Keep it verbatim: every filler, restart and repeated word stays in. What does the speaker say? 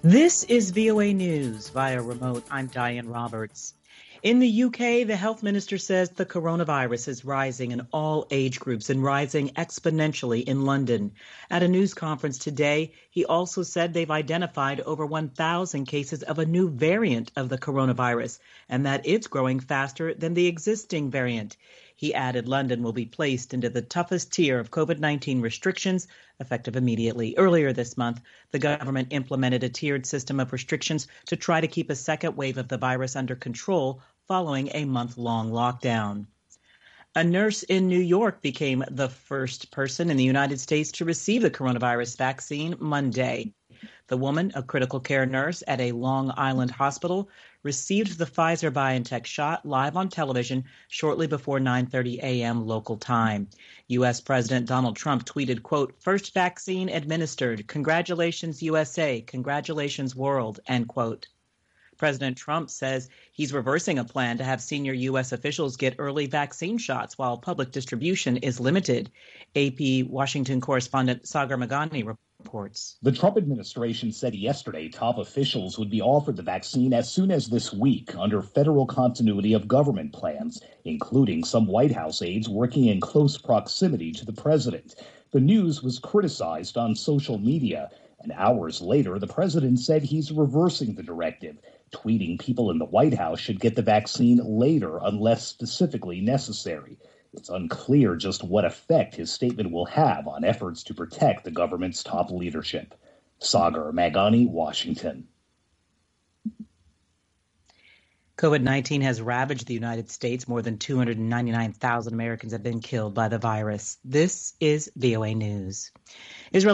This is V O A News via remote. I'm Diane Roberts. In the U K, the health minister says the coronavirus is rising in all age groups and rising exponentially in London. At a news conference today, he also said they've identified over one thousand cases of a new variant of the coronavirus and that it's growing faster than the existing variant. He added London will be placed into the toughest tier of COVID nineteen restrictions, effective immediately. Earlier this month, the government implemented a tiered system of restrictions to try to keep a second wave of the virus under control following a month-long lockdown. A nurse in New York became the first person in the United States to receive the coronavirus vaccine Monday. The woman, a critical care nurse at a Long Island hospital, received the Pfizer-BioNTech shot live on television shortly before nine thirty a.m. local time. U S. President Donald Trump tweeted, quote, "First vaccine administered. Congratulations, U S A. Congratulations, world," end quote. President Trump says he's reversing a plan to have senior U S officials get early vaccine shots while public distribution is limited. A P Washington correspondent Sagar Meghani reports. The Trump administration said yesterday top officials would be offered the vaccine as soon as this week under federal continuity of government plans, including some White House aides working in close proximity to the president. The news was criticized on social media, and hours later, the president said he's reversing the directive, tweeting people in the White House should get the vaccine later unless specifically necessary. It's unclear just what effect his statement will have on efforts to protect the government's top leadership. Sagar Meghani, Washington. COVID nineteen has ravaged the United States. More than two hundred ninety-nine thousand Americans have been killed by the virus. This is V O A News. Israel